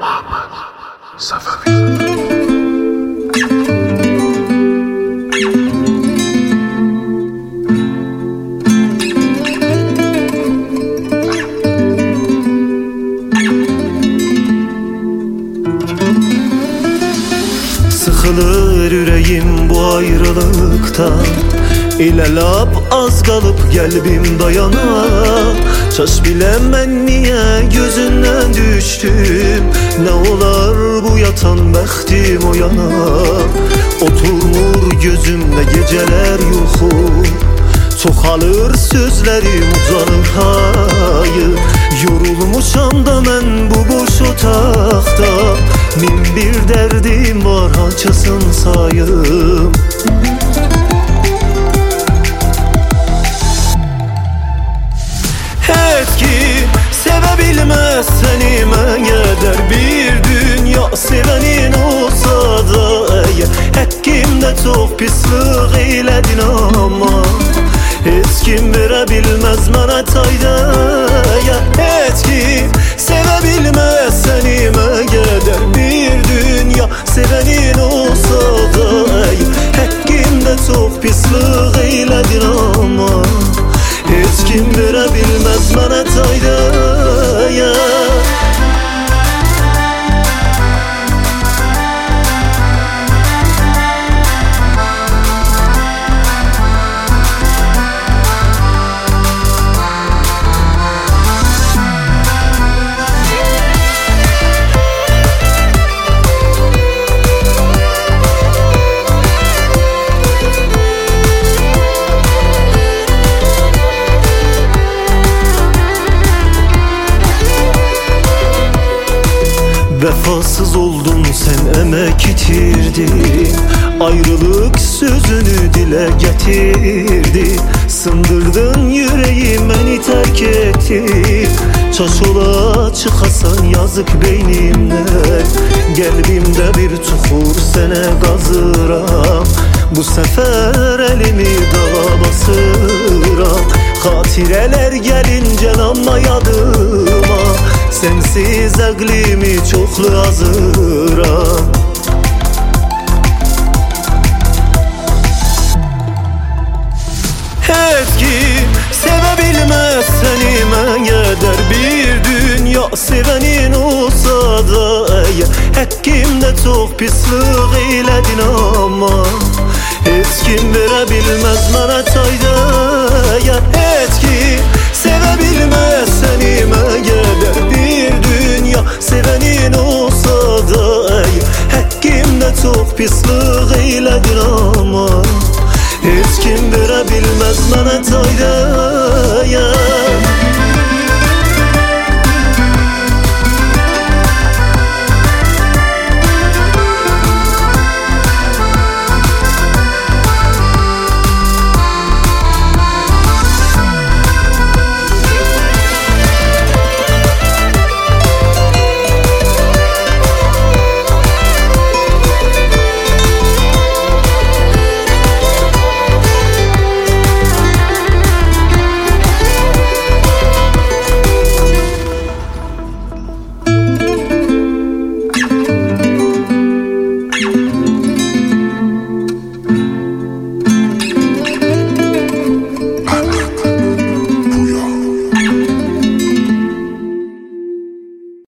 Muhammed Safavi. Sıxılır ürəyim bu ayrılıqdan, elə lap az qalıb qəlbim dayana. Çaş biləm mən niyə gözündən düşdüm, nə olar bu yatan bəxtim o yana. Oturmur gözümdə gecələr yuxu, çoxalır sözlərim ucanır hayı. Yorulmuşam da mən bu boş otaqda, min bir dərdim var açasın sayım. Heç kim sevə bilməz səni məgər, bir dünya sevənin olsa da əgər. Həqqimdə çox pislik eylədin amma heç kim verə bilməz mənə tayda. Heç kim sevə bilməz səni məgər, bir dünya sevənin olsa da əgər. Həqqimdə çox pislik eylədin amma heç kim verə bilməz mənə tayda. Vefasız oldun sen, emek itirdin, ayrılık sözünü dile getirdin. Sındırdın yüreğim, beni terk ettin. Çaş ola çıkasan yazık beynimden, kalbimde bir çukur sene kazıram. Bu sefer elimi dağa basıram, hatireler gelince amma yadıma. Sensiz əqlimi çoxlu azıram. Heç kim sevə bilməz səni məgər, bir dünya sevənin olsa da əgər. Həqqimdə çox pislik eylədin amma heç kim verə bilməz mənə tayda. Heç kim sevə bilməz səni məgər, bir dünya sevənin olsa da əgər. Həqqimdə çox pislik eylədin amma heç kim verə bilməz mənə tayda.